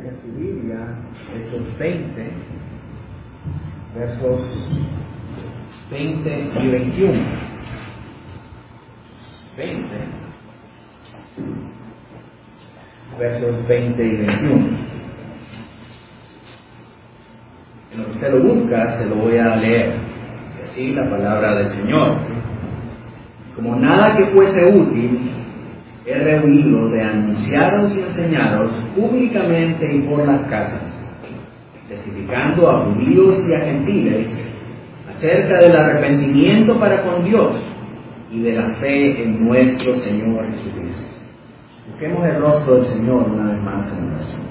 en su Biblia, Hechos 20, versos 20 y 21. 20, versos 20 y 21. En lo que usted lo busca, se lo voy a leer. Es así la palabra del Señor. Como nada que fuese útil, he rehuido de anunciaros y enseñaros públicamente y por las casas, testificando a judíos y a gentiles acerca del arrepentimiento para con Dios y de la fe en nuestro Señor Jesucristo. Busquemos el rostro del Señor una vez más en oración.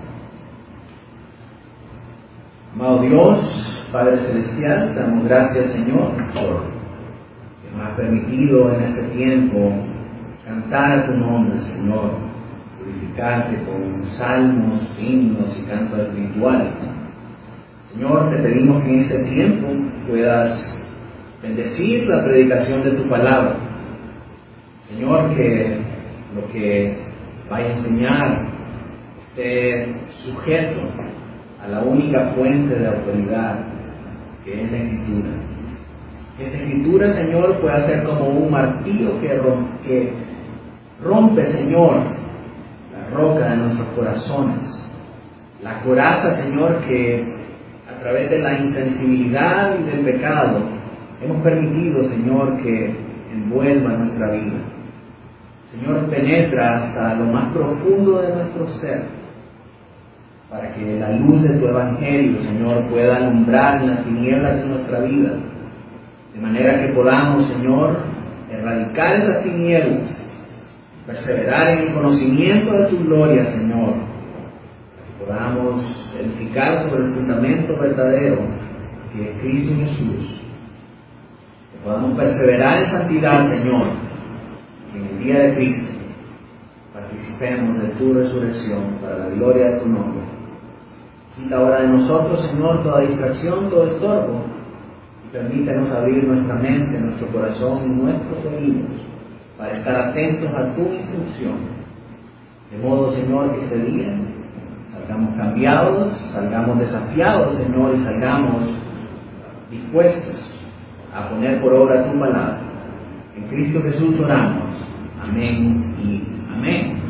Amado Dios, Padre Celestial, te damos gracias, Señor, por que nos has permitido en este tiempo cantar a tu nombre, Señor, glorificarte con salmos, himnos y cantos espirituales. Señor, te pedimos que en este tiempo puedas bendecir la predicación de tu palabra. Señor, que lo que vaya a enseñar esté sujeto a la única fuente de autoridad, que es la Escritura. Que esta Escritura, Señor, pueda ser como un martillo que rompe, Señor, la roca de nuestros corazones. La coraza, Señor, que a través de la insensibilidad y del pecado hemos permitido, Señor, que envuelva nuestra vida. Señor, penetra hasta lo más profundo de nuestro ser, para que la luz de tu Evangelio, Señor, pueda alumbrar en las tinieblas de nuestra vida, de manera que podamos, Señor, erradicar esas tinieblas, perseverar en el conocimiento de tu gloria, Señor, que podamos edificar sobre el fundamento verdadero, que es Cristo Jesús, que podamos perseverar en santidad, Señor, y en el día de Cristo participemos de tu resurrección para la gloria de tu nombre. Quita ahora de nosotros, Señor, toda distracción, todo estorbo, y permítanos abrir nuestra mente, nuestro corazón y nuestros oídos para estar atentos a tu instrucción. De modo, Señor, que este día salgamos cambiados, salgamos desafiados, Señor, y salgamos dispuestos a poner por obra tu palabra. En Cristo Jesús oramos. Amén y amén.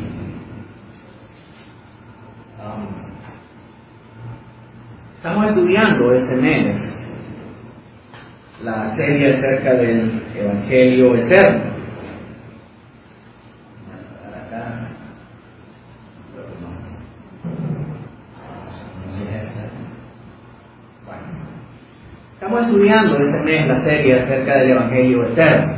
Estamos estudiando este mes la serie acerca del Evangelio eterno. Estamos estudiando este mes la serie acerca del Evangelio eterno.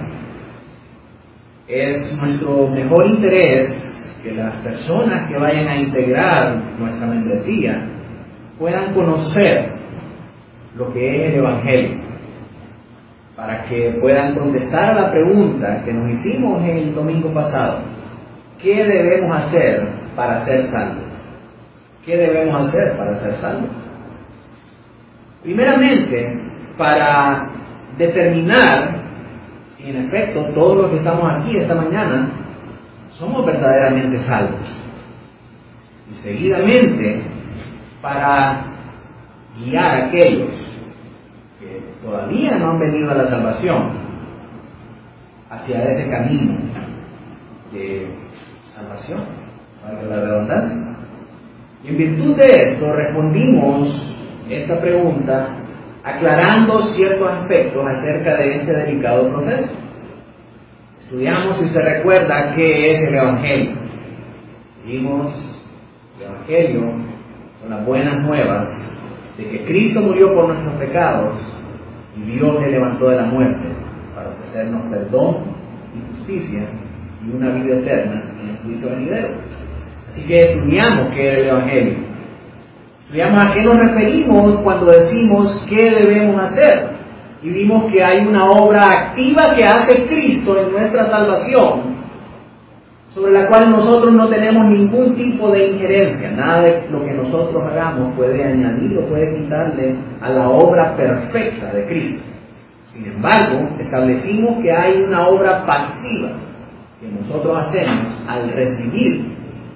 Es nuestro mejor interés que las personas que vayan a integrar nuestra membresía puedan conocer lo que es el Evangelio, para que puedan contestar a la pregunta que nos hicimos el domingo pasado: ¿qué debemos hacer para ser salvos? ¿Qué debemos hacer para ser salvos? Primeramente, para determinar si en efecto todos los que estamos aquí esta mañana somos verdaderamente salvos. Y seguidamente, para guiar a aquellos que todavía no han venido a la salvación hacia ese camino de salvación, para la redundancia. Y en virtud de esto respondimos esta pregunta aclarando ciertos aspectos acerca de este delicado proceso. Estudiamos, si se recuerda, qué es el Evangelio. Vimos el Evangelio con las buenas nuevas de que Cristo murió por nuestros pecados y Dios le levantó de la muerte para ofrecernos perdón y justicia y una vida eterna en el juicio venidero. Así que estudiamos qué es el Evangelio. Estudiamos a qué nos referimos cuando decimos qué debemos hacer. Y vimos que hay una obra activa que hace Cristo en nuestra salvación, sobre la cual nosotros no tenemos ningún tipo de injerencia. Nada de lo que nosotros hagamos puede añadir o puede quitarle a la obra perfecta de Cristo. Sin embargo, establecimos que hay una obra pasiva que nosotros hacemos al recibir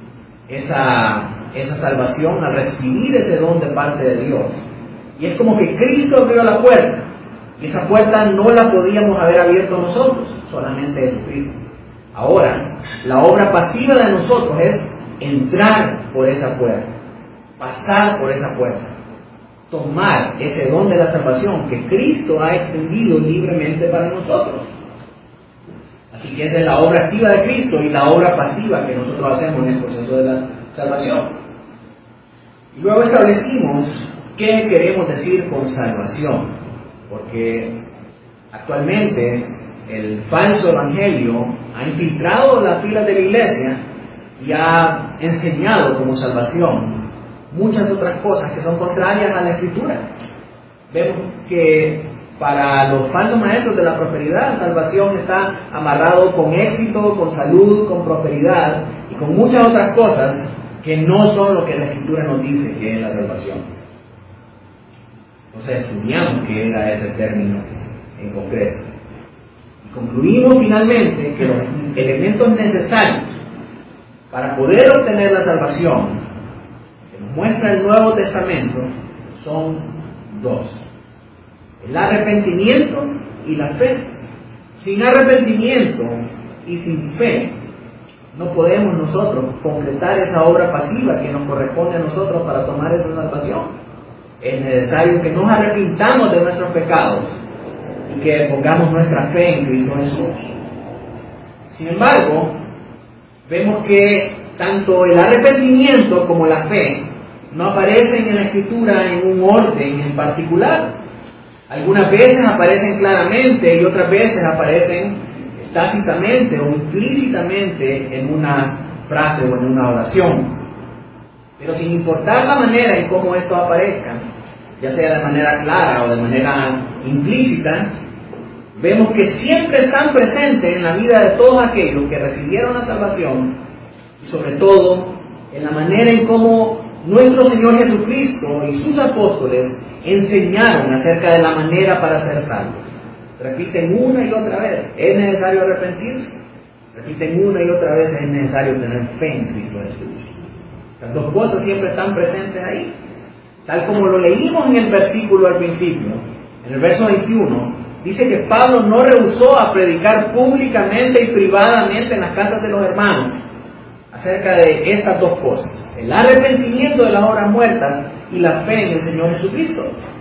esa salvación, al recibir ese don de parte de Dios. Y es como que Cristo abrió la puerta, y esa puerta no la podíamos haber abierto nosotros, solamente Jesucristo. Ahora, la obra pasiva de nosotros es entrar por esa puerta, pasar por esa puerta, tomar ese don de la salvación que Cristo ha extendido libremente para nosotros. Así que esa es la obra activa de Cristo y la obra pasiva que nosotros hacemos en el proceso de la salvación. Y luego establecimos qué queremos decir con salvación, porque actualmente el falso evangelio ha infiltrado las filas de la iglesia y ha enseñado como salvación muchas otras cosas que son contrarias a la Escritura. Vemos que para los falsos maestros de la prosperidad, la salvación está amarrado con éxito, con salud, con prosperidad y con muchas otras cosas que no son lo que la Escritura nos dice que es la salvación. Entonces estudiamos qué era ese término en concreto. Y concluimos finalmente que los elementos necesarios para poder obtener la salvación que nos muestra el Nuevo Testamento son dos: el arrepentimiento y la fe. Sin arrepentimiento y sin fe no podemos nosotros concretar esa obra pasiva que nos corresponde a nosotros para tomar esa salvación. Es necesario que nos arrepintamos de nuestros pecados y que pongamos nuestra fe en Cristo Jesús. Sin embargo, vemos que tanto el arrepentimiento como la fe no aparecen en la Escritura en un orden en particular. Algunas veces aparecen claramente y otras veces aparecen tácitamente o implícitamente en una frase o en una oración. Pero sin importar la manera en cómo esto aparezca, ya sea de manera clara o de manera implícita, vemos que siempre están presentes en la vida de todos aquellos que recibieron la salvación y sobre todo en la manera en cómo nuestro Señor Jesucristo y sus apóstoles enseñaron acerca de la manera para ser salvos. Repiten una y otra vez: es necesario arrepentirse. Repiten una y otra vez: es necesario tener fe en Cristo Jesús. Las dos cosas siempre están presentes ahí. Tal como lo leímos en el versículo al principio, en el verso 21, dice que Pablo no rehusó a predicar públicamente y privadamente en las casas de los hermanos acerca de estas dos cosas: el arrepentimiento de las obras muertas y la fe en el Señor Jesucristo.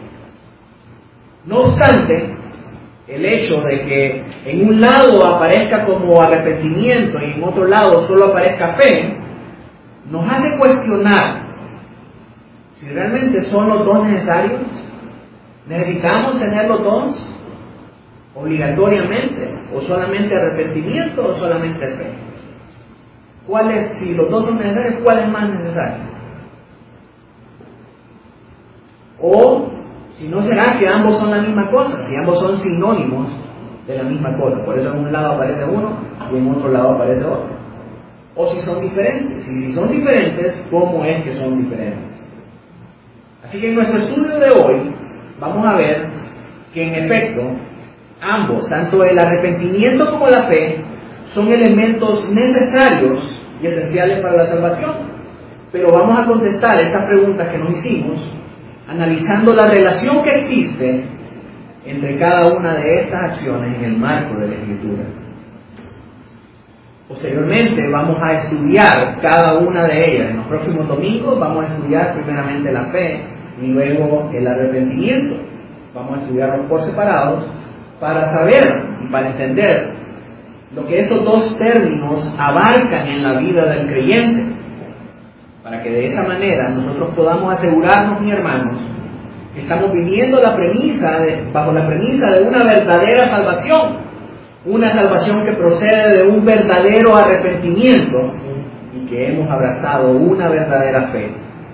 No obstante, el hecho de que en un lado aparezca como arrepentimiento y en otro lado solo aparezca fe, nos hace cuestionar si realmente son los dos necesarios. ¿Necesitamos tener los dos obligatoriamente? ¿O solamente arrepentimiento o solamente fe? Si los dos son necesarios, ¿cuál es más necesario? O si no, será que ambos son la misma cosa, si ambos son sinónimos de la misma cosa. Por eso en un lado aparece uno y en otro lado aparece otro. O si son diferentes. Y si son diferentes, ¿cómo es que son diferentes? Así que en nuestro estudio de hoy vamos a ver que en efecto ambos, tanto el arrepentimiento como la fe, son elementos necesarios y esenciales para la salvación. Pero vamos a contestar estas preguntas que nos hicimos analizando la relación que existe entre cada una de estas acciones en el marco de la Escritura. Posteriormente vamos a estudiar cada una de ellas. En los próximos domingos vamos a estudiar primeramente la fe y luego el arrepentimiento. Vamos a estudiarlos por separados para saber y para entender lo que esos dos términos abarcan en la vida del creyente, para que de esa manera nosotros podamos asegurarnos, mis hermanos, que estamos viviendo bajo la premisa de una verdadera salvación, una salvación que procede de un verdadero arrepentimiento y que hemos abrazado una verdadera fe.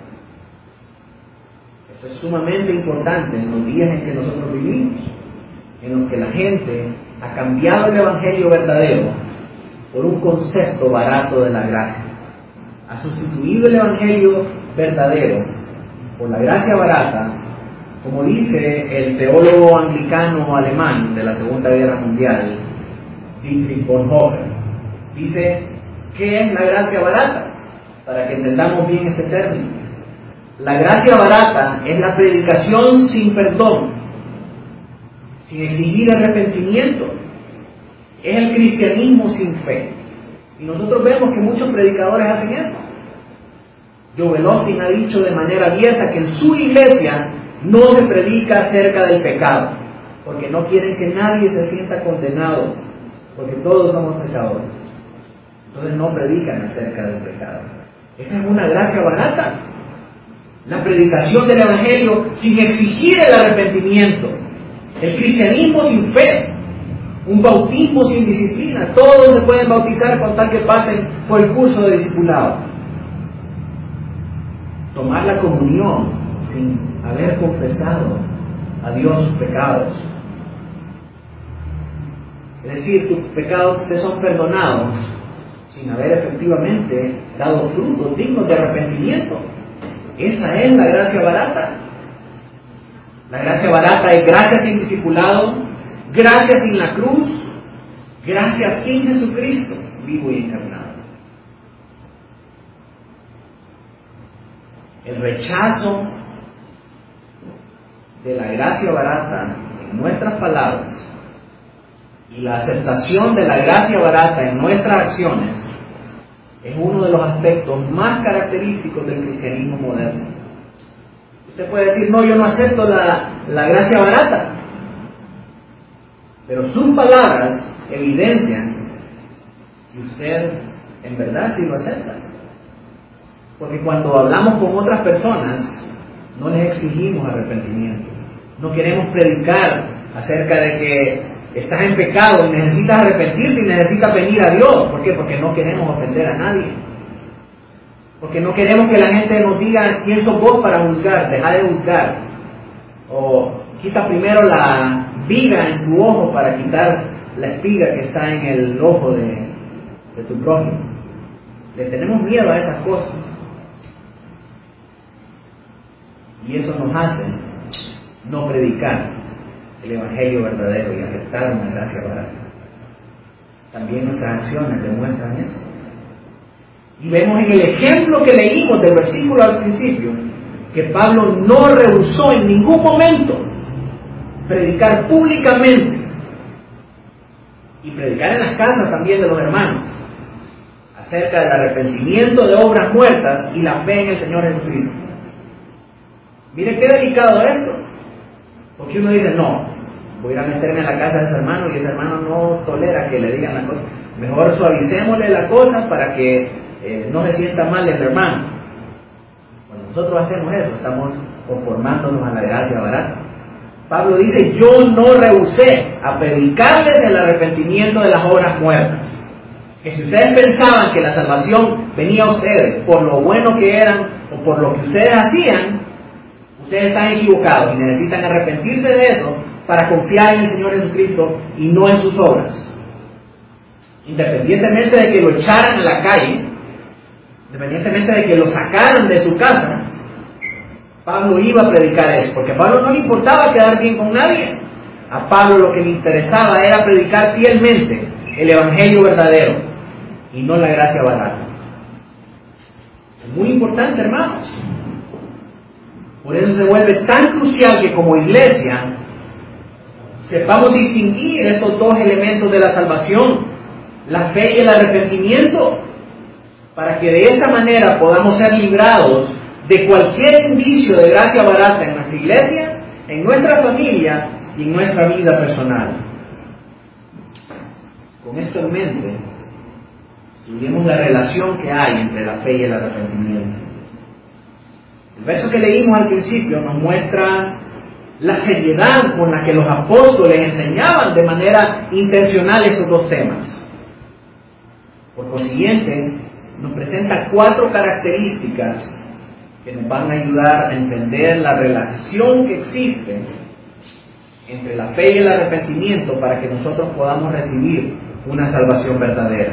Esto es sumamente importante en los días en que nosotros vivimos, en los que la gente ha cambiado el evangelio verdadero por un concepto barato de la gracia. Ha sustituido el evangelio verdadero por la gracia barata, como dice el teólogo anglicano alemán de la Segunda Guerra Mundial, Dietrich Bonhoeffer. Dice: ¿qué es la gracia barata? para que entendamos bien este término. La gracia barata es la predicación sin perdón, sin exigir arrepentimiento. Es el cristianismo sin fe. Y nosotros vemos que muchos predicadores hacen eso. Joel Osteen ha dicho de manera abierta que en su iglesia no se predica acerca del pecado, porque no quieren que nadie se sienta condenado, porque todos somos pecadores. Entonces no predican acerca del pecado. Esa es una gracia barata. La predicación del Evangelio sin exigir el arrepentimiento. El cristianismo sin fe. Un bautismo sin disciplina. Todos se pueden bautizar con tal que pasen por el curso de discipulado. Tomar la comunión sin haber confesado a Dios sus pecados. Es decir, tus pecados te son perdonados sin haber efectivamente dado frutos dignos de arrepentimiento. Esa es la gracia barata. La gracia barata es gracia sin discipulado, gracia sin la cruz, gracia sin Jesucristo, vivo y encarnado. El rechazo de la gracia barata en nuestras palabras y la aceptación de la gracia barata en nuestras acciones es uno de los aspectos más característicos del cristianismo moderno. Usted puede decir, no, yo no acepto la gracia barata, pero sus palabras evidencian que usted en verdad sí lo acepta. Porque cuando hablamos con otras personas, no les exigimos arrepentimiento. No queremos predicar acerca de que estás en pecado y necesitas arrepentirte y necesitas venir a Dios. ¿Por qué? Porque no queremos ofender a nadie. Porque no queremos que la gente nos diga quién sos vos para juzgar. Deja de juzgar. O quita primero la viga en tu ojo para quitar la espiga que está en el ojo de tu prójimo. Le tenemos miedo a esas cosas. Y eso nos hace no predicar el Evangelio verdadero y aceptar una gracia barata. También nuestras acciones demuestran eso. Y vemos en el ejemplo que leímos del versículo al principio, que Pablo no rehusó en ningún momento predicar públicamente y predicar en las casas también de los hermanos acerca del arrepentimiento de obras muertas y la fe en el Señor Jesucristo. Mire qué delicado esto, porque uno dice, no, voy a ir a meterme en la casa de ese hermano y ese hermano no tolera que le digan la cosa. Mejor suavicémosle la cosa para que no se sienta mal el hermano. Cuando nosotros hacemos eso, estamos conformándonos a la gracia barata. Pablo dice, yo no rehusé a predicarles el arrepentimiento de las obras muertas. Que si ustedes pensaban que la salvación venía a ustedes por lo bueno que eran o por lo que ustedes hacían, ustedes están equivocados y necesitan arrepentirse de eso para confiar en el Señor Jesucristo y no en sus obras. Independientemente de que lo echaran a la calle, independientemente de que lo sacaran de su casa, Pablo iba a predicar eso, porque a Pablo no le importaba quedar bien con nadie. A Pablo lo que le interesaba era predicar fielmente el Evangelio verdadero y no la gracia barata. Es muy importante, hermanos. Por eso se vuelve tan crucial que como iglesia sepamos distinguir esos dos elementos de la salvación, la fe y el arrepentimiento, para que de esta manera podamos ser librados de cualquier indicio de gracia barata en nuestra iglesia, en nuestra familia y en nuestra vida personal. Con esto en mente, estudiemos la relación que hay entre la fe y el arrepentimiento. El verso que leímos al principio nos muestra la seriedad con la que los apóstoles enseñaban de manera intencional esos dos temas. Por consiguiente, nos presenta 4 características que nos van a ayudar a entender la relación que existe entre la fe y el arrepentimiento para que nosotros podamos recibir una salvación verdadera.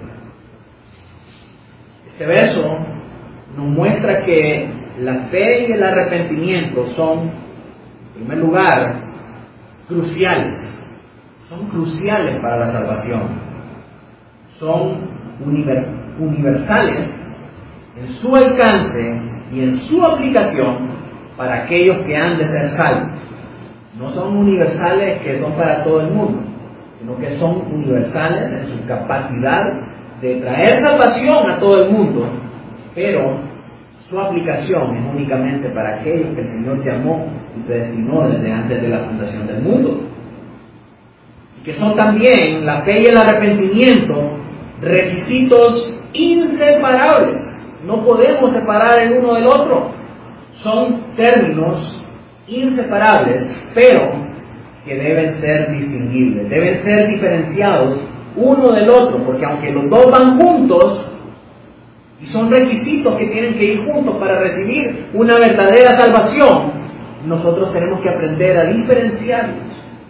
Este verso nos muestra que la fe y el arrepentimiento son, en primer lugar, cruciales. Son cruciales para la salvación. Son universales en su alcance y en su aplicación para aquellos que han de ser salvos. No son universales que son para todo el mundo, sino que son universales en su capacidad de traer salvación a todo el mundo, pero su aplicación es únicamente para aquellos que el Señor llamó y predestinó desde antes de la fundación del mundo. Y que son también la fe y el arrepentimiento requisitos inseparables. No podemos separar el uno del otro. Son términos inseparables, pero que deben ser distinguibles, deben ser diferenciados uno del otro, porque aunque los dos van juntos, y son requisitos que tienen que ir juntos para recibir una verdadera salvación, nosotros tenemos que aprender a diferenciarlos.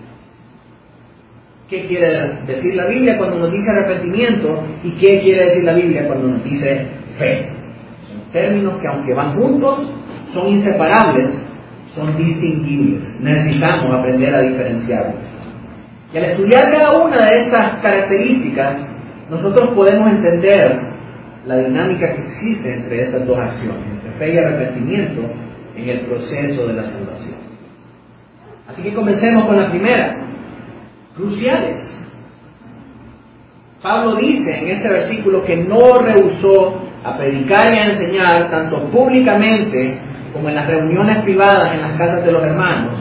¿Qué quiere decir la Biblia cuando nos dice arrepentimiento? ¿Y qué quiere decir la Biblia cuando nos dice fe? Son términos que aunque van juntos, son inseparables, son distinguibles. Necesitamos aprender a diferenciarlos. Y al estudiar cada una de estas características, nosotros podemos entender la dinámica que existe entre estas dos acciones, entre fe y arrepentimiento, en el proceso de la salvación. Así que comencemos con la primera. Cruciales. Pablo dice en este versículo que no rehusó a predicar y a enseñar tanto públicamente como en las reuniones privadas en las casas de los hermanos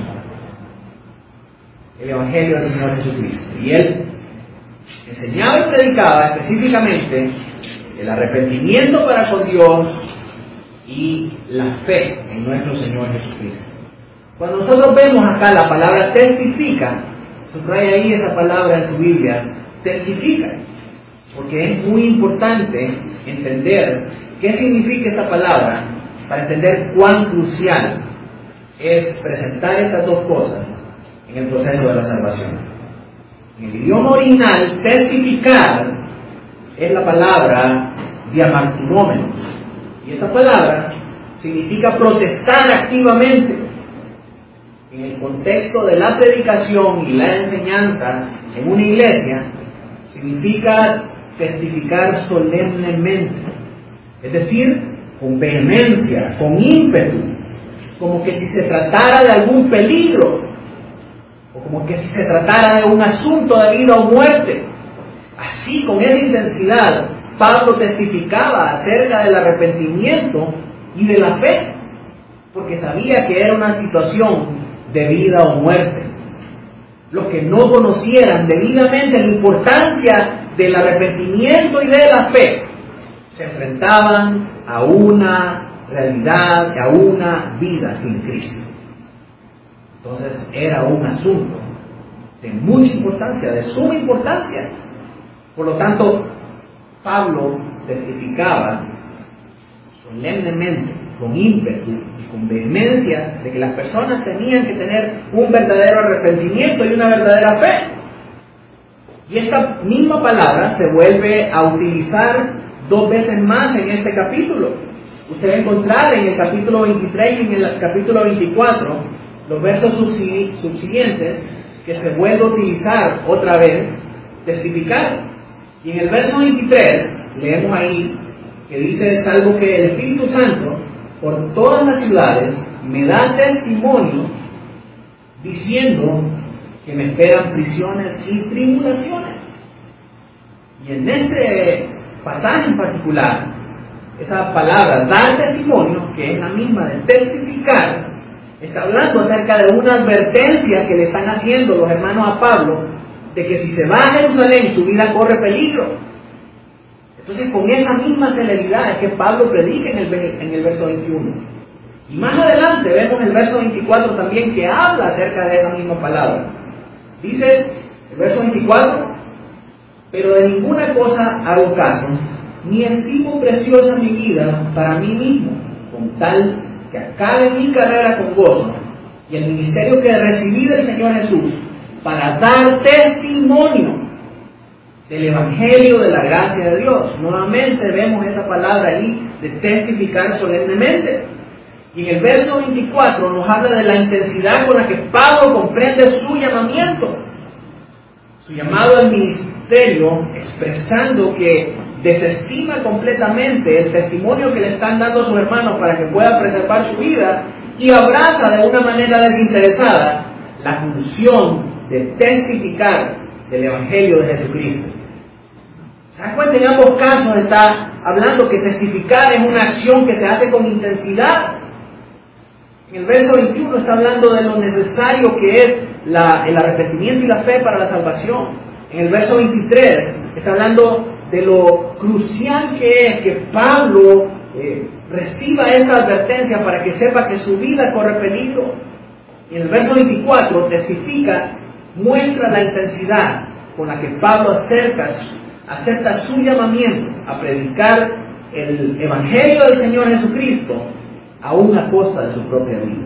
el Evangelio del Señor Jesucristo. Y él enseñaba y predicaba específicamente el arrepentimiento para con Dios y la fe en nuestro Señor Jesucristo. Cuando nosotros vemos acá la palabra testifica, subraya ahí esa palabra en su Biblia, testifica, porque es muy importante entender qué significa esta palabra para entender cuán crucial es presentar estas dos cosas en el proceso de la salvación. En el idioma original, testificar es la palabra diamartunomenos, y esta palabra significa protestar activamente. En el contexto de la predicación y la enseñanza en una iglesia, significa testificar solemnemente, es decir, con vehemencia, con ímpetu, como que si se tratara de algún peligro, o como que si se tratara de un asunto de vida o muerte. Así, con esa intensidad, Pablo testificaba acerca del arrepentimiento y de la fe, porque sabía que era una situación de vida o muerte. Los que no conocieran debidamente la importancia del arrepentimiento y de la fe, se enfrentaban a una realidad, a una vida sin Cristo. Entonces era un asunto de mucha importancia, de suma importancia. Por lo tanto, Pablo testificaba solemnemente, con ímpetu y con vehemencia, de que las personas tenían que tener un verdadero arrepentimiento y una verdadera fe. Y esta misma palabra se vuelve a utilizar dos veces más en este capítulo. Usted va a encontrar en el capítulo 23 y en el capítulo 24 los versos subsiguientes que se vuelve a utilizar otra vez, testificar. Y en el verso 23 leemos ahí que dice: salvo que el Espíritu Santo por todas las ciudades me da testimonio diciendo que me esperan prisiones y tribulaciones. Y en este pasaje en particular, esa palabra dar testimonio, que es la misma de testificar, está hablando acerca de una advertencia que le están haciendo los hermanos a Pablo, de que si se va a Jerusalén su vida corre peligro. Entonces, con esa misma celeridad es que Pablo predica en el verso 21. Y más adelante vemos en el verso 24 también que habla acerca de esa misma palabra. Dice el verso 24: pero de ninguna cosa hago caso, ni estimo preciosa mi vida para mí mismo, con tal que acabe mi carrera con gozo y el ministerio que recibí del Señor Jesús, para dar testimonio del Evangelio de la gracia de Dios. Nuevamente vemos esa palabra ahí de testificar solemnemente. Y en el verso 24 nos habla de la intensidad con la que Pablo comprende su llamamiento, su llamado al ministerio, expresando que desestima completamente el testimonio que le están dando a sus hermanos para que pueda preservar su vida y abraza de una manera desinteresada la función de testificar del Evangelio de Jesucristo. ¿Se dan cuenta? En ambos casos está hablando que testificar es una acción que se hace con intensidad. En el verso 21 está hablando de lo necesario que es el arrepentimiento y la fe para la salvación. En el verso 23 está hablando de lo crucial que es que Pablo reciba esta advertencia para que sepa que su vida corre peligro. Y en el verso 24 testifica, muestra la intensidad con la que Pablo acepta su llamamiento a predicar el Evangelio del Señor Jesucristo aún a costa de su propia vida.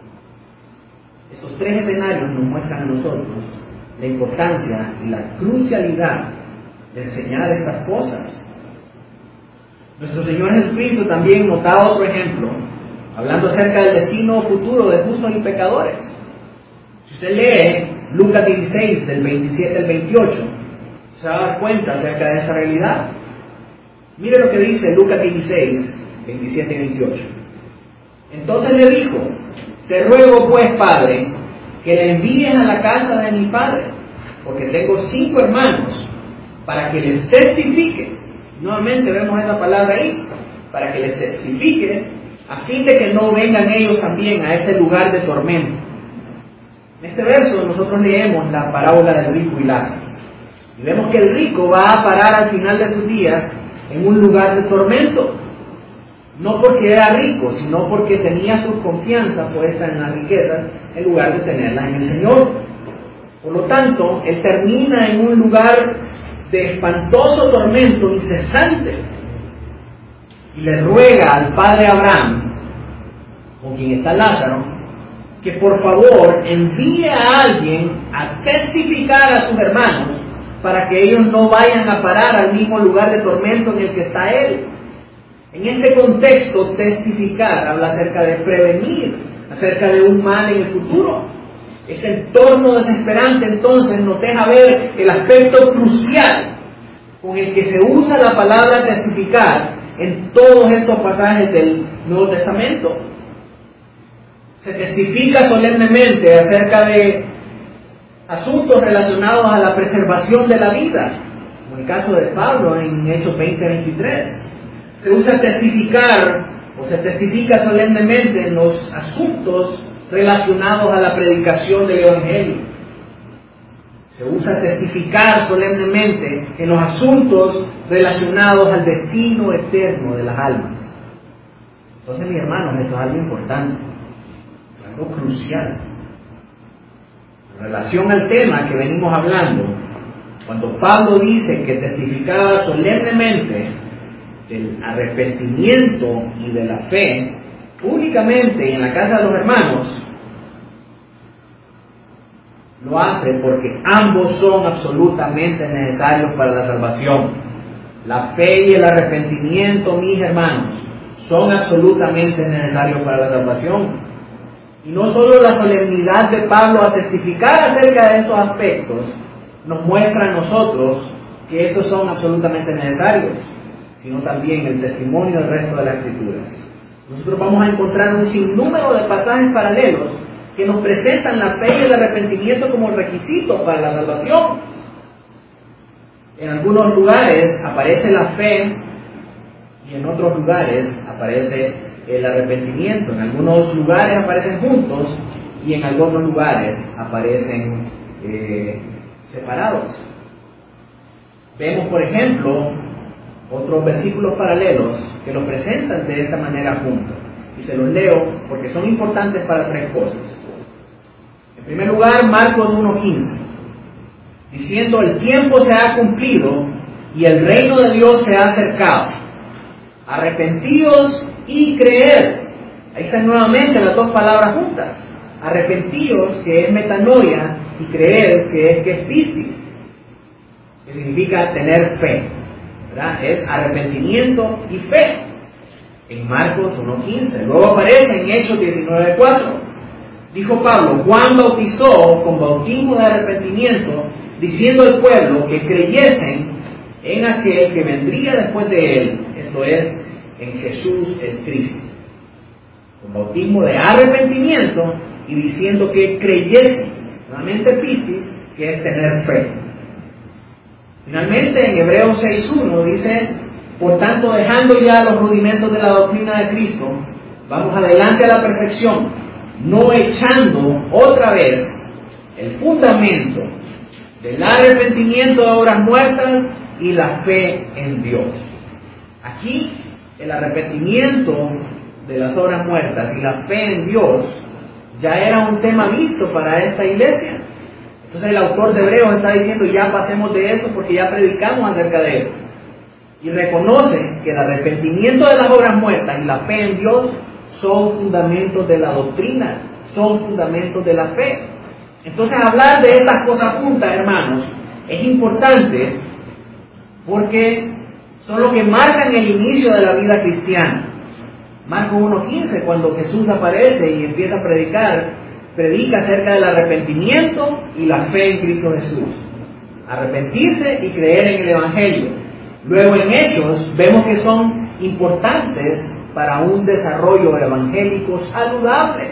Estos tres escenarios nos muestran a nosotros la importancia y la crucialidad de enseñar estas cosas. Nuestro Señor Jesucristo también nos da otro ejemplo, hablando acerca del destino futuro de justos y pecadores. Si usted lee Lucas 16, del 27 al 28, se va a dar cuenta acerca de esta realidad. Mire lo que dice Lucas 16, 27 y 28. Entonces le dijo: te ruego pues, Padre, que le envíes a la casa de mi padre, porque tengo 5 hermanos, para que les testifique. Nuevamente vemos esa palabra ahí, para que les testifique, a fin de que no vengan ellos también a este lugar de tormento. En este verso nosotros leemos la parábola del rico y Lázaro, y vemos que el rico va a parar al final de sus días en un lugar de tormento. No porque era rico, sino porque tenía su confianza puesta en las riquezas en lugar de tenerlas en el Señor. Por lo tanto, él termina en un lugar de espantoso tormento incesante y le ruega al padre Abraham, con quien está Lázaro, que por favor envíe a alguien a testificar a sus hermanos para que ellos no vayan a parar al mismo lugar de tormento en el que está él. En este contexto, testificar habla acerca de prevenir, acerca de un mal en el futuro. Ese entorno desesperante entonces nos deja ver el aspecto crucial con el que se usa la palabra testificar en todos estos pasajes del Nuevo Testamento. Se testifica solemnemente acerca de asuntos relacionados a la preservación de la vida, como el caso de Pablo en Hechos 20-23. Se usa testificar o se testifica solemnemente en los asuntos relacionados a la predicación del Evangelio. Se usa testificar solemnemente en los asuntos relacionados al destino eterno de las almas. Entonces, mis hermanos, esto es algo importante, algo crucial. En relación al tema que venimos hablando, cuando Pablo dice que testificaba solemnemente del arrepentimiento y de la fe públicamente en la casa de los hermanos, lo hace porque ambos son absolutamente necesarios para la salvación. La fe y el arrepentimiento, mis hermanos, son absolutamente necesarios para la salvación. Y no solo la solemnidad de Pablo a testificar acerca de estos aspectos nos muestra a nosotros que esos son absolutamente necesarios, sino también el testimonio del resto de las Escrituras. Nosotros vamos a encontrar un sinnúmero de pasajes paralelos que nos presentan la fe y el arrepentimiento como requisito para la salvación. En algunos lugares aparece la fe y en otros lugares aparece el arrepentimiento. En algunos lugares aparecen juntos y en algunos lugares aparecen separados. Vemos, por ejemplo, otros versículos paralelos que los presentan de esta manera juntos. Y se los leo porque son importantes para 3 cosas. En primer lugar, Marcos 1:15, diciendo: el tiempo se ha cumplido y el reino de Dios se ha acercado. Arrepentíos y creed. Ahí están nuevamente las 2 palabras juntas. Arrepentíos, que es metanoia, y creer, que es pistis, que significa tener fe, ¿verdad? Es arrepentimiento y fe. En Marcos 1:15. Luego aparece en Hechos 19:4. Dijo Pablo: Juan bautizó con bautismo de arrepentimiento, diciendo al pueblo que creyesen en aquel que vendría después de él, esto es, en Jesús el Cristo, con bautismo de arrepentimiento y diciendo que creyese, nuevamente pistis, que es tener fe. Finalmente, en Hebreos 6.1 dice: por tanto, dejando ya los rudimentos de la doctrina de Cristo, vamos adelante a la perfección, no echando otra vez el fundamento del arrepentimiento de obras muertas y la fe en Dios. Aquí, el arrepentimiento de las obras muertas y la fe en Dios ya era un tema visto para esta iglesia. Entonces el autor de Hebreos está diciendo: ya pasemos de eso porque ya predicamos acerca de eso. Y reconoce que el arrepentimiento de las obras muertas y la fe en Dios son fundamentos de la doctrina, son fundamentos de la fe. Entonces hablar de estas cosas juntas, hermanos, es importante porque son lo que marcan el inicio de la vida cristiana. Marcos 1.15, cuando Jesús aparece y empieza a predica acerca del arrepentimiento y la fe en Cristo Jesús. Arrepentirse y creer en el Evangelio. Luego en Hechos vemos que son importantes para un desarrollo evangélico saludable.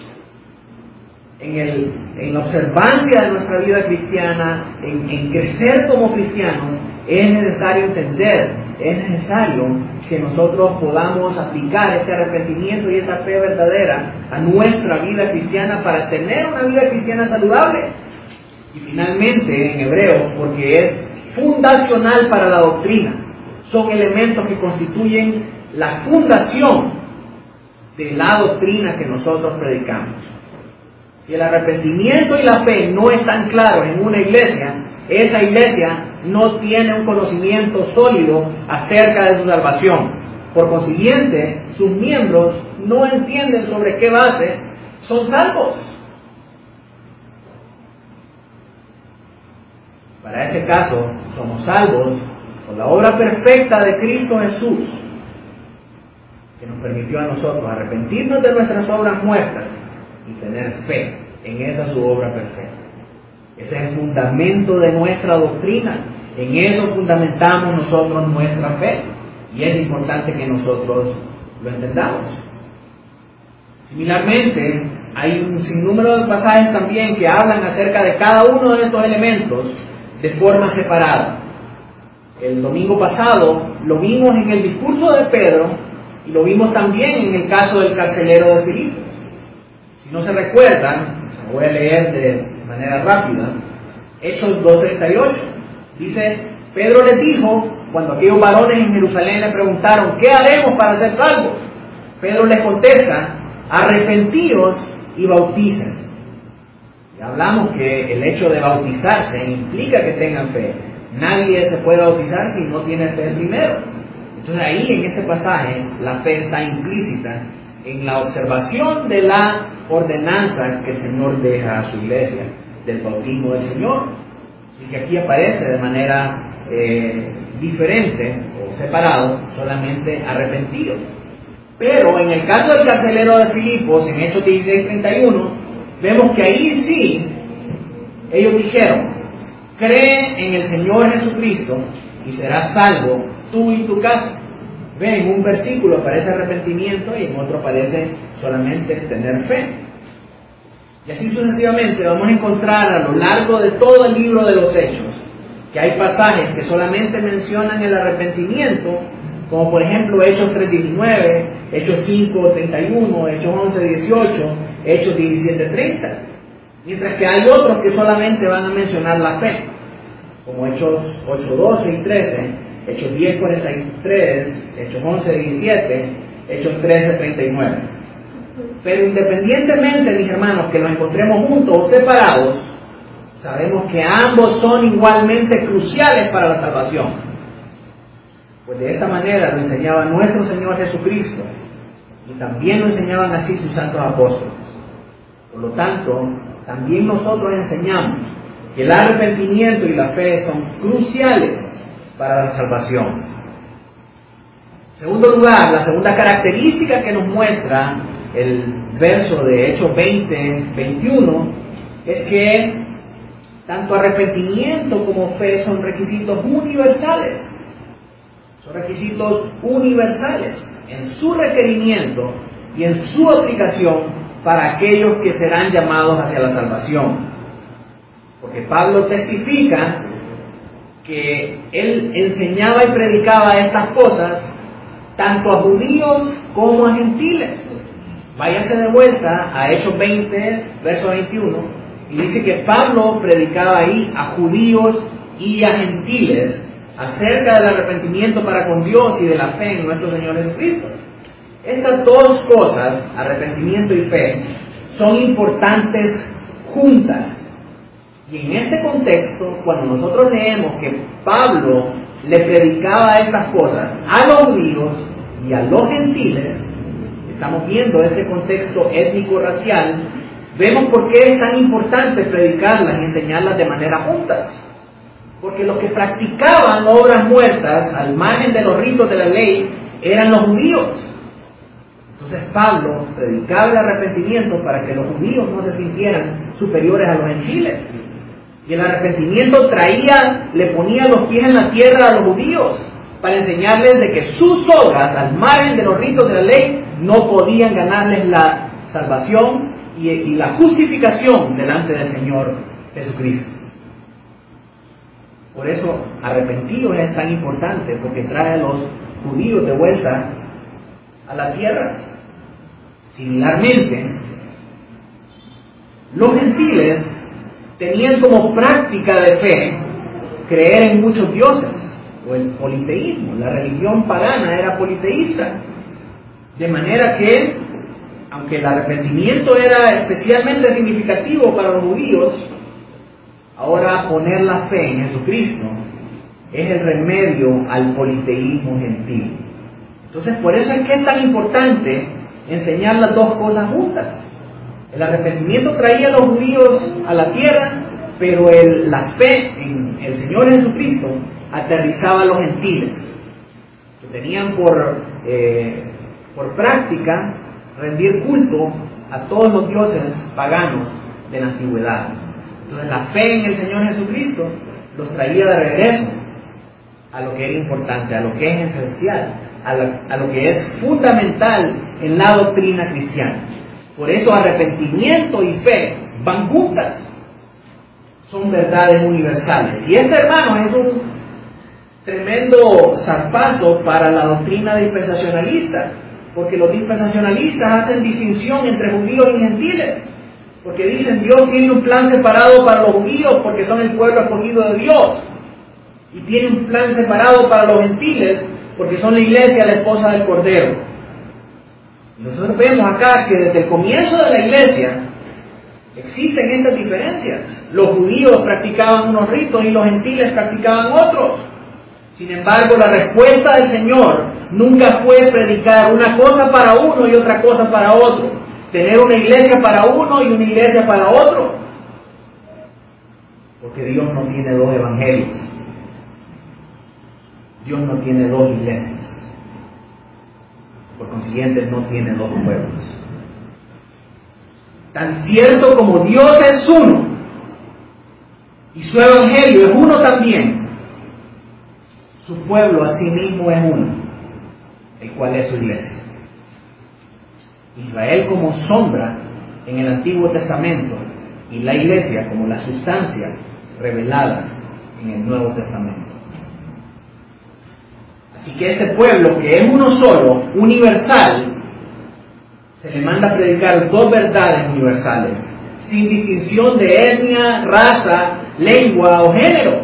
En la observancia de nuestra vida cristiana, en crecer como cristianos, es necesario entender, es necesario que nosotros podamos aplicar este arrepentimiento y esta fe verdadera a nuestra vida cristiana para tener una vida cristiana saludable. Y finalmente en Hebreos, porque es fundacional para la doctrina, son elementos que constituyen la fundación de la doctrina que nosotros predicamos. Si el arrepentimiento y la fe no están claros en una iglesia, esa iglesia no tiene un conocimiento sólido acerca de su salvación. Por consiguiente, sus miembros no entienden sobre qué base son salvos. Para ese caso, somos salvos por la obra perfecta de Cristo Jesús, que nos permitió a nosotros arrepentirnos de nuestras obras muertas y tener fe en esa su obra perfecta. Ese es el fundamento de nuestra doctrina. En eso fundamentamos nosotros nuestra fe. Y es importante que nosotros lo entendamos. Similarmente, hay un sinnúmero de pasajes también que hablan acerca de cada uno de estos elementos de forma separada. El domingo pasado lo vimos en el discurso de Pedro y lo vimos también en el caso del carcelero de Filipos. Si no se recuerdan, voy a leer de manera rápida, Hechos 2:38. Dice: Pedro les dijo, cuando aquellos varones en Jerusalén le preguntaron: ¿qué haremos para ser salvos? Pedro les contesta: arrepentíos y bautícense. Ya hablamos que el hecho de bautizarse implica que tengan fe. Nadie se puede bautizar si no tiene fe primero. Entonces ahí en ese pasaje la fe está implícita en la observación de la ordenanza que el Señor deja a su iglesia, del bautismo del Señor. Así que aquí aparece de manera diferente o separado, solamente arrepentido. Pero en el caso del carcelero de Filipos, en Hechos 16:31, vemos que ahí sí, ellos dijeron: cree en el Señor Jesucristo y serás salvo tú y tu casa. Ven, en un versículo aparece arrepentimiento y en otro aparece solamente tener fe. Y así sucesivamente vamos a encontrar a lo largo de todo el libro de los Hechos que hay pasajes que solamente mencionan el arrepentimiento, como por ejemplo Hechos 3:19, Hechos 5:31, Hechos 11:18, Hechos 17:30. Mientras que hay otros que solamente van a mencionar la fe, como Hechos 8:12 y 13, Hechos 10:43, Hechos 11:17, Hechos 13:39. Pero independientemente, mis hermanos, que los encontremos juntos o separados, sabemos que ambos son igualmente cruciales para la salvación. Pues de esta manera lo enseñaba nuestro Señor Jesucristo y también lo enseñaban así sus santos apóstoles. Por lo tanto, también nosotros enseñamos que el arrepentimiento y la fe son cruciales para la salvación. En segundo lugar, la segunda característica que nos muestra el verso de Hechos 20:21 es que Tanto arrepentimiento como fe son requisitos universales. Son requisitos universales en su requerimiento y en su aplicación para aquellos que serán llamados hacia la salvación. Porque Pablo testifica que él enseñaba y predicaba estas cosas tanto a judíos como a gentiles. Váyase de vuelta a Hechos 20, verso 21, y dice que Pablo predicaba ahí a judíos y a gentiles acerca del arrepentimiento para con Dios y de la fe en nuestro Señor Jesucristo. Estas dos cosas, arrepentimiento y fe, son importantes juntas. Y en ese contexto, cuando nosotros leemos que Pablo le predicaba estas cosas a los judíos y a los gentiles, estamos viendo ese contexto étnico-racial, vemos por qué es tan importante predicarlas y enseñarlas de manera juntas. Porque los que practicaban obras muertas al margen de los ritos de la ley eran los judíos. Entonces Pablo predicaba el arrepentimiento para que los judíos no se sintieran superiores a los gentiles. Y el arrepentimiento le ponía los pies en la tierra a los judíos para enseñarles de que sus obras al margen de los ritos de la ley no podían ganarles la salvación y la justificación delante del Señor Jesucristo. Por eso arrepentidos es tan importante, porque trae a los judíos de vuelta a la tierra. Similarmente, los gentiles tenían como práctica de fe creer en muchos dioses, o el politeísmo. La religión pagana era politeísta, de manera que, aunque el arrepentimiento era especialmente significativo para los judíos, ahora poner la fe en Jesucristo es el remedio al politeísmo gentil. Entonces, por eso es que es tan importante enseñar las dos cosas juntas. El arrepentimiento traía a los judíos a la tierra, pero la fe en el Señor Jesucristo aterrizaba a los gentiles, que tenían por práctica rendir culto a todos los dioses paganos de la antigüedad. Entonces la fe en el Señor Jesucristo los traía de regreso a lo que era importante, a lo que es esencial, a lo que es fundamental en la doctrina cristiana. Por eso arrepentimiento y fe van juntas. Son verdades universales. Y este, hermano, es un tremendo zarpazo para la doctrina dispensacionalista, porque los dispensacionalistas hacen distinción entre judíos y gentiles. Porque dicen, Dios tiene un plan separado para los judíos porque son el pueblo escogido de Dios. Y tiene un plan separado para los gentiles porque son la iglesia, la esposa del Cordero. Y nosotros vemos acá que desde el comienzo de la iglesia existen estas diferencias. Los judíos practicaban unos ritos y los gentiles practicaban otros. Sin embargo, la respuesta del Señor nunca fue predicar una cosa para uno y otra cosa para otro. Tener una iglesia para uno y una iglesia para otro. Porque Dios no tiene dos evangelios. Dios no tiene dos iglesias. Por consiguiente, no tiene dos pueblos. Tan cierto como Dios es uno y su evangelio es uno también, su pueblo asimismo es uno, el cual es su iglesia. Israel como sombra en el Antiguo Testamento y la iglesia como la sustancia revelada en el Nuevo Testamento. Así que este pueblo, que es uno solo, universal, se le manda a predicar dos verdades universales, sin distinción de etnia, raza, lengua o género.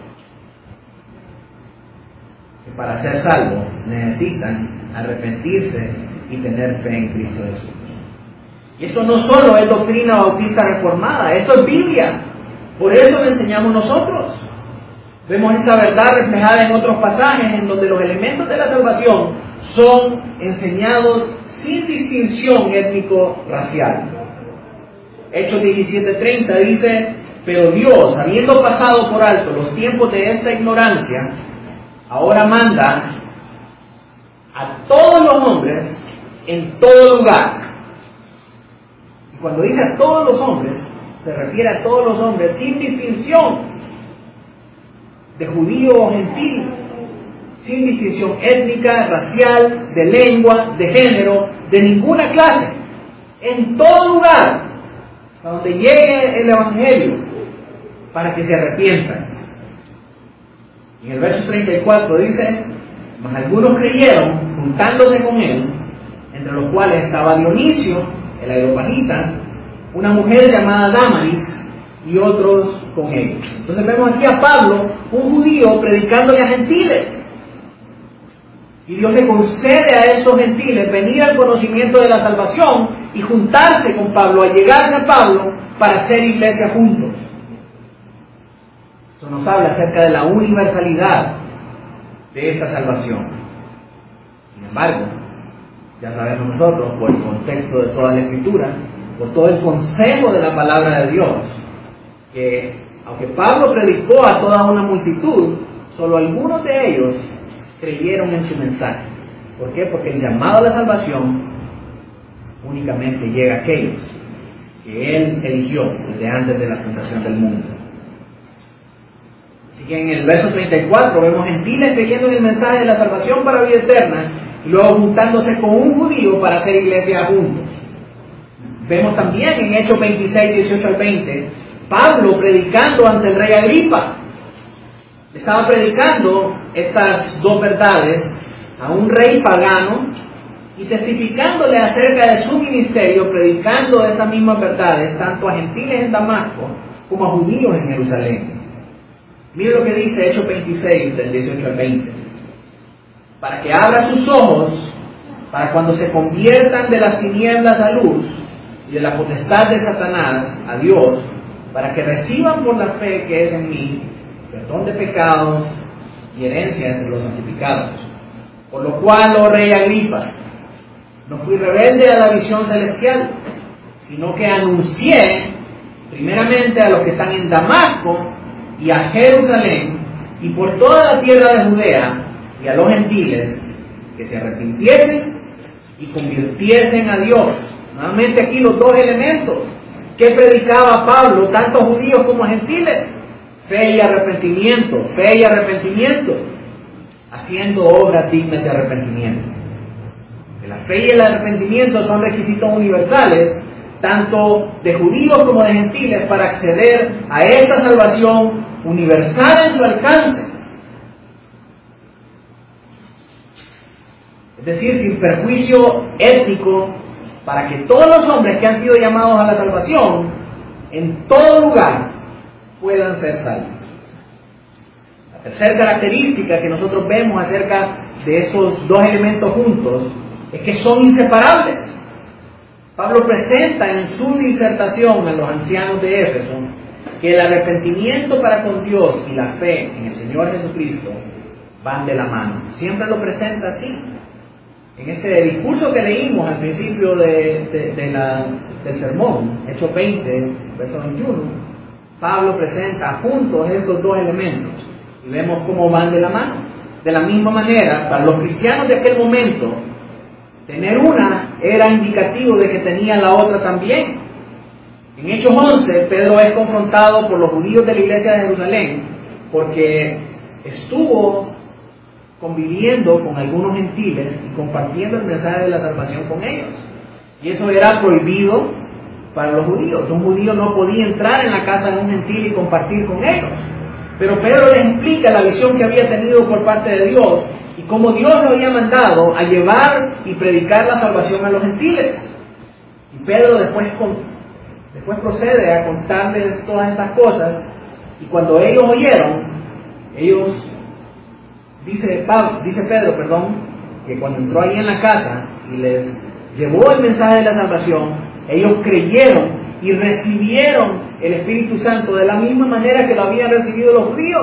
Que para ser salvos necesitan arrepentirse y tener fe en Cristo Jesús. Y eso no solo es doctrina bautista reformada, esto es Biblia. Por eso lo enseñamos nosotros. Vemos esta verdad reflejada en otros pasajes en donde los elementos de la salvación son enseñados sin distinción étnico-racial. Hechos 17:30 dice, pero Dios, habiendo pasado por alto los tiempos de esta ignorancia, ahora manda a todos los hombres en todo lugar. Y cuando dice a todos los hombres, se refiere a todos los hombres, sin distinción de judío o gentil, sin distinción étnica, racial, de lengua, de género, de ninguna clase, en todo lugar a donde llegue el Evangelio, para que se arrepientan. Y en el verso 34 dice: mas algunos creyeron, juntándose con él, entre los cuales estaba Dionisio, el areopagita, una mujer llamada Dámaris, y otros con él. Entonces vemos aquí a Pablo, un judío, predicándole a gentiles. Y Dios le concede a esos gentiles venir al conocimiento de la salvación y juntarse con Pablo, allegarse a Pablo para hacer iglesia juntos. Eso nos habla acerca de la universalidad de esta salvación. Sin embargo, ya sabemos nosotros, por el contexto de toda la Escritura, por todo el consejo de la palabra de Dios, que aunque Pablo predicó a toda una multitud, solo algunos de ellos creyeron en su mensaje. ¿Por qué? Porque el llamado a la salvación únicamente llega a aquellos que Él eligió desde antes de la fundación del mundo. Así que en el verso 34 vemos gentiles creyendo en el mensaje de la salvación para vida eterna y luego juntándose con un judío para hacer iglesia juntos. Vemos también en Hechos 26, 18 al 20, Pablo predicando ante el rey Agripa. Estaba predicando estas dos verdades a un rey pagano y testificándole acerca de su ministerio, predicando estas mismas verdades tanto a gentiles en Damasco como a judíos en Jerusalén. Mire lo que dice Hechos 26, del 18 al 20. Para que abra sus ojos, para cuando se conviertan de las tinieblas a luz y de la potestad de Satanás a Dios, para que reciban por la fe que es en mí perdón de pecados y herencia entre los santificados. Por lo cual, oh rey Agripa, no fui rebelde a la visión celestial, sino que anuncié primeramente a los que están en Damasco y a Jerusalén y por toda la tierra de Judea y a los gentiles que se arrepintiesen y convirtiesen a Dios. Nuevamente aquí los dos elementos que predicaba Pablo, tanto a judíos como a gentiles: fe y arrepentimiento, haciendo obras dignas de arrepentimiento. Que la fe y el arrepentimiento son requisitos universales, tanto de judíos como de gentiles, para acceder a esta salvación universal en su alcance. Es decir, sin perjuicio étnico, para que todos los hombres que han sido llamados a la salvación, en todo lugar, puedan ser salvos. La tercera característica que nosotros vemos acerca de estos dos elementos juntos es que son inseparables. Pablo presenta en su disertación a los ancianos de Éfeso que el arrepentimiento para con Dios y la fe en el Señor Jesucristo van de la mano. Siempre lo presenta así. En este discurso que leímos al principio del sermón, Hechos 20, verso 21, Pablo presenta juntos estos dos elementos y vemos cómo van de la mano. De la misma manera, para los cristianos de aquel momento, tener una era indicativo de que tenían la otra también. En Hechos 11, Pedro es confrontado por los judíos de la iglesia de Jerusalén porque estuvo conviviendo con algunos gentiles y compartiendo el mensaje de la salvación con ellos. Y eso era prohibido para los judíos. Un judío no podía entrar en la casa de un gentil y compartir con ellos. Pero Pedro les explica la visión que había tenido por parte de Dios y cómo Dios lo había mandado a llevar y predicar la salvación a los gentiles. Y Pedro después procede a contarles todas estas cosas, y cuando ellos oyeron, dice Pedro, que cuando entró ahí en la casa y les llevó el mensaje de la salvación, ellos creyeron y recibieron el Espíritu Santo de la misma manera que lo habían recibido los judíos.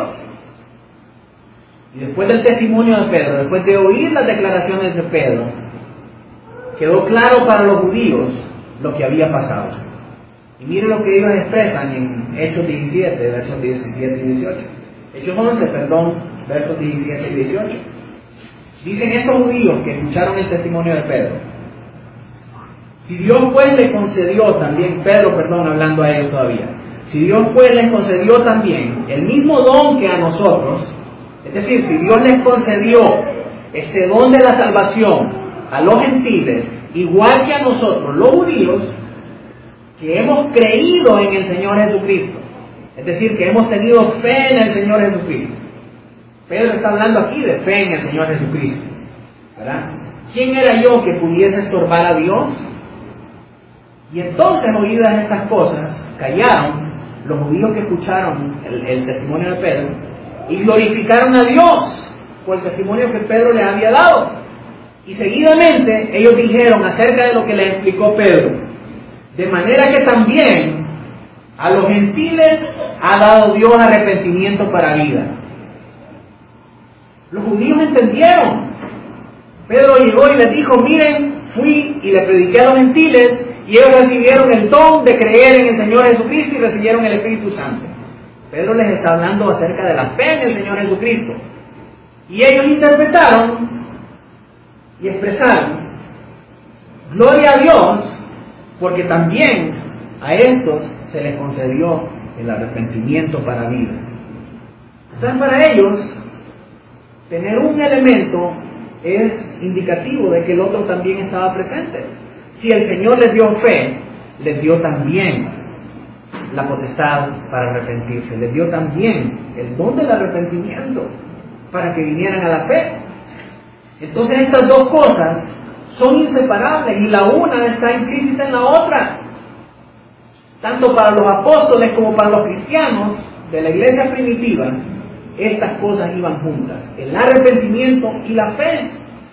Y después del testimonio de Pedro, después de oír las declaraciones de Pedro, quedó claro para los judíos lo que había pasado. Y mire lo que ellos expresan en Hechos 17, versos 17 y 18. Hechos 11, versos 17 y 18. Dicen estos judíos que escucharon el testimonio de Pedro: Si Dios pues le concedió también, hablando a ellos todavía, si Dios pues les concedió también el mismo don que a nosotros, es decir, si Dios les concedió ese don de la salvación a los gentiles, igual que a nosotros, los judíos, que hemos creído en el Señor Jesucristo, es decir, que hemos tenido fe en el Señor Jesucristo. Pedro está hablando aquí de fe en el Señor Jesucristo, ¿verdad? ¿Quién era yo que pudiese estorbar a Dios? Y entonces, oídas estas cosas, callaron los judíos que escucharon el testimonio de Pedro y glorificaron a Dios por el testimonio que Pedro les había dado. Y seguidamente ellos dijeron acerca de lo que les explicó Pedro: de manera que también a los gentiles ha dado Dios arrepentimiento para vida. Los judíos entendieron. Pedro llegó y les dijo: miren, fui y le prediqué a los gentiles, y ellos recibieron el don de creer en el Señor Jesucristo y recibieron el Espíritu Santo. Pedro les está hablando acerca de la fe en el Señor Jesucristo. Y ellos interpretaron y expresaron: gloria a Dios, porque también a estos se les concedió el arrepentimiento para vida. Entonces, para ellos, tener un elemento es indicativo de que el otro también estaba presente. Si el Señor les dio fe, les dio también la potestad para arrepentirse, les dio también el don del arrepentimiento para que vinieran a la fe. Entonces, estas dos cosas son inseparables y la una está implícita en la otra. Tanto para los apóstoles como para los cristianos de la iglesia primitiva, estas cosas iban juntas: el arrepentimiento y la fe.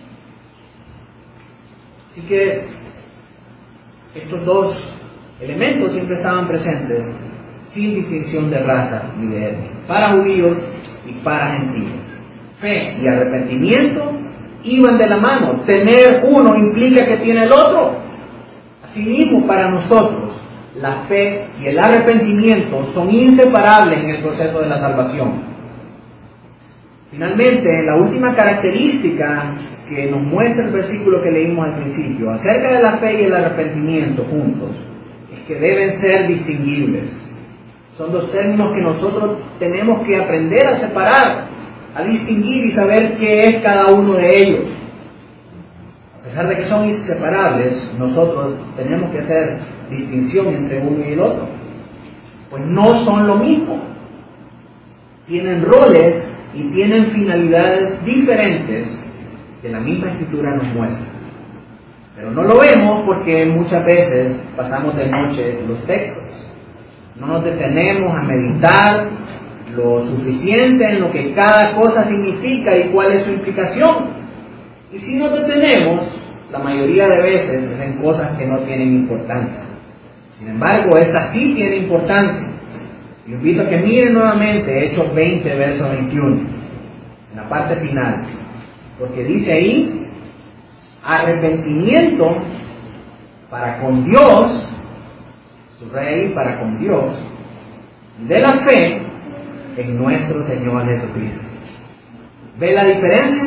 Así que estos dos elementos siempre estaban presentes, sin distinción de raza ni de etnia, para judíos y para gentiles. Fe y arrepentimiento iban de la mano. Tener uno implica que tiene el otro. Asimismo, para nosotros, la fe y el arrepentimiento son inseparables en el proceso de la salvación. Finalmente, la última característica que nos muestra el versículo que leímos al principio, acerca de la fe y el arrepentimiento juntos, es que deben ser distinguibles. Son dos términos que nosotros tenemos que aprender a separar, a distinguir y saber qué es cada uno de ellos. A pesar de que son inseparables, nosotros tenemos que hacer distinción entre uno y el otro, pues no son lo mismo. Tienen roles y tienen finalidades diferentes que la misma Escritura nos muestra. Pero no lo vemos porque muchas veces pasamos de noche los textos. No nos detenemos a meditar lo suficiente en lo que cada cosa significa y cuál es su implicación. Y si nos detenemos, la mayoría de veces es en cosas que no tienen importancia. Sin embargo, esta sí tiene importancia. Les invito a que miren nuevamente Hechos 20, verso 21, en la parte final, porque dice ahí: arrepentimiento para con Dios, su Rey, para con Dios, de la fe en nuestro Señor Jesucristo. ¿Ve la diferencia?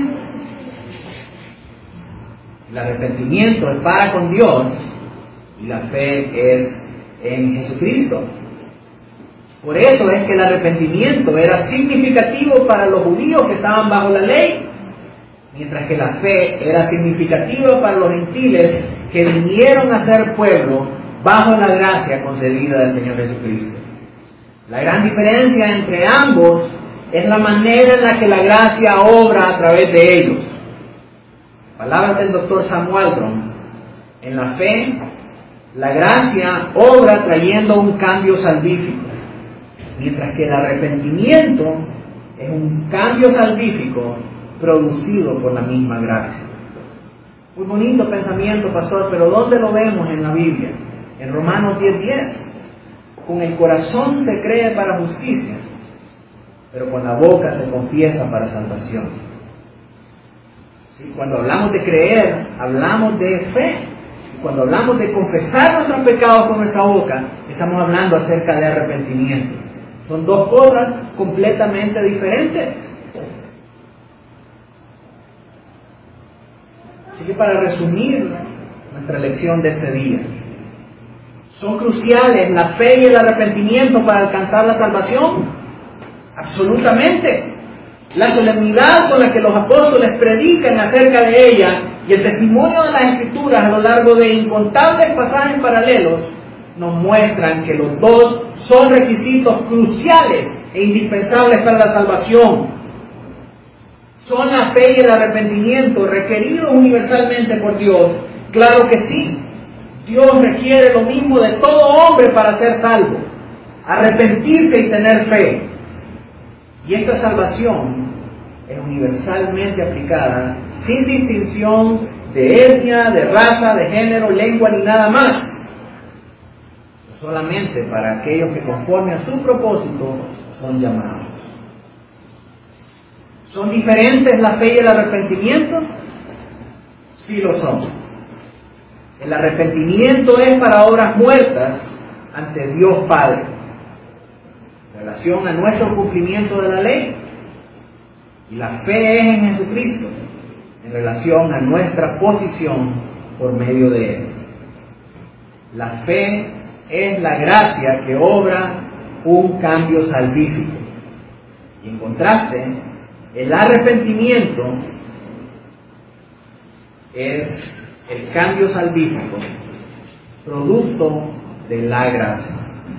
El arrepentimiento es para con Dios y la fe es en Jesucristo. Por eso es que el arrepentimiento era significativo para los judíos que estaban bajo la ley, mientras que la fe era significativa para los gentiles que vinieron a ser pueblo bajo la gracia concedida del Señor Jesucristo. La gran diferencia entre ambos es la manera en la que la gracia obra a través de ellos. Palabras del Dr. Sam Waldron: en la fe, la gracia obra trayendo un cambio salvífico, mientras que el arrepentimiento es un cambio salvífico producido por la misma gracia. Muy bonito pensamiento, pastor, pero ¿dónde lo vemos en la Biblia? En Romanos 10:10. Con el corazón se cree para justicia, pero con la boca se confiesa para salvación. ¿Sí? Cuando hablamos de creer, hablamos de fe. Y cuando hablamos de confesar nuestros pecados con nuestra boca, estamos hablando acerca de arrepentimiento. Son dos cosas completamente diferentes. Así que, para resumir nuestra lección de este día. ¿Son cruciales la fe y el arrepentimiento para alcanzar la salvación? Absolutamente. La solemnidad con la que los apóstoles predican acerca de ella y el testimonio de las Escrituras a lo largo de incontables pasajes paralelos nos muestran que los dos son requisitos cruciales e indispensables para la salvación. ¿Son la fe y el arrepentimiento requeridos universalmente por Dios? Claro que sí. Dios requiere lo mismo de todo hombre para ser salvo: arrepentirse y tener fe. Y esta salvación es universalmente aplicada, sin distinción de etnia, de raza, de género, lengua ni nada más. No solamente para aquellos que conforme a su propósito son llamados. ¿Son diferentes la fe y el arrepentimiento? Sí lo son. El arrepentimiento es para obras muertas ante Dios Padre, en relación a nuestro cumplimiento de la ley, y la fe es en Jesucristo, en relación a nuestra posición por medio de Él. La fe es la gracia que obra un cambio salvífico. Y en contraste, el arrepentimiento es el cambio salvífico, producto de la gracia.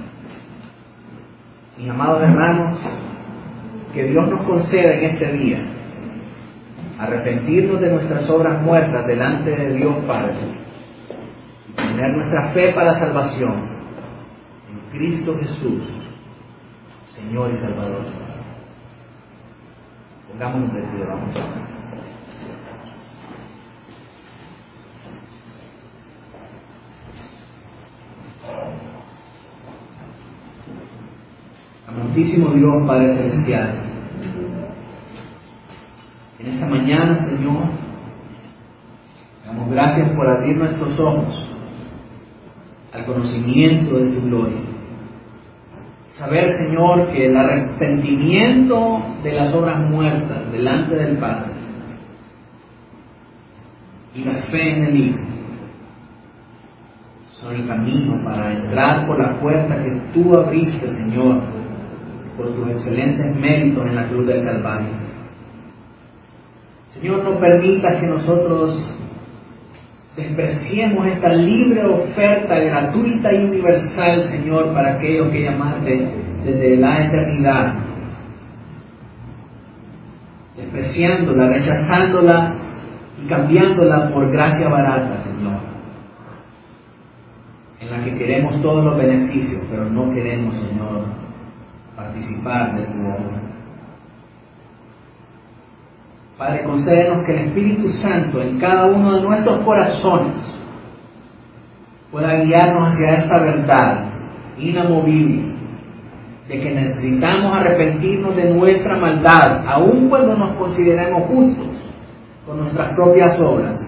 Mis amados hermanos, que Dios nos conceda en este día arrepentirnos de nuestras obras muertas delante de Dios Padre y tener nuestra fe para la salvación en Cristo Jesús, Señor y Salvador. Pongámonos de pie, vamos a orar. Amantísimo Dios, Padre Celestial, en esta mañana, Señor, damos gracias por abrir nuestros ojos al conocimiento de tu gloria. Saber, Señor, que el arrepentimiento de las obras muertas delante del Padre y la fe en el Hijo son el camino para entrar por la puerta que tú abriste, Señor, por tus excelentes méritos en la cruz del Calvario. Señor, no permitas que nosotros despreciemos esta libre oferta gratuita y universal, Señor, para aquellos que llamaste desde la eternidad, despreciándola, rechazándola y cambiándola por gracia barata, Señor, en la que queremos todos los beneficios, pero no queremos, Señor, participar de tu obra. Padre, concédenos que el Espíritu Santo en cada uno de nuestros corazones pueda guiarnos hacia esta verdad inamovible de que necesitamos arrepentirnos de nuestra maldad, aun cuando nos consideremos justos con nuestras propias obras.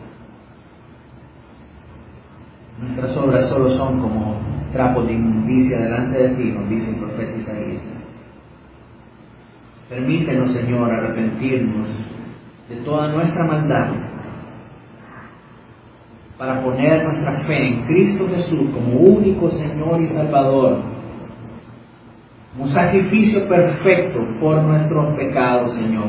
Nuestras obras solo son como trapos de inmundicia delante de ti, nos dice el profeta Isaías. Permítenos, Señor, arrepentirnos de toda nuestra maldad para poner nuestra fe en Cristo Jesús como único Señor y Salvador, como sacrificio perfecto por nuestros pecados, Señor.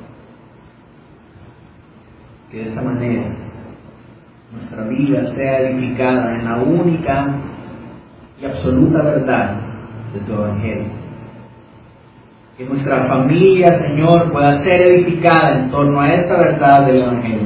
Que de esta manera nuestra vida sea edificada en la única y absoluta verdad de tu Evangelio. Que nuestra familia, Señor, pueda ser edificada en torno a esta verdad del Evangelio.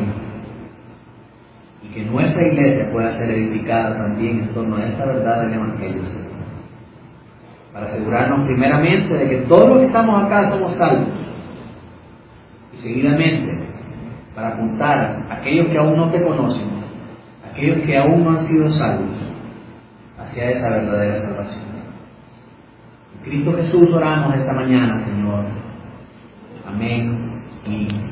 Y que nuestra iglesia pueda ser edificada también en torno a esta verdad del Evangelio, Señor. Para asegurarnos primeramente de que todos los que estamos acá somos salvos. Y seguidamente, para apuntar a aquellos que aún no te conocen, aquellos que aún no han sido salvos, hacia esa verdadera salvación. En Cristo Jesús oramos esta mañana, Señor. Amén y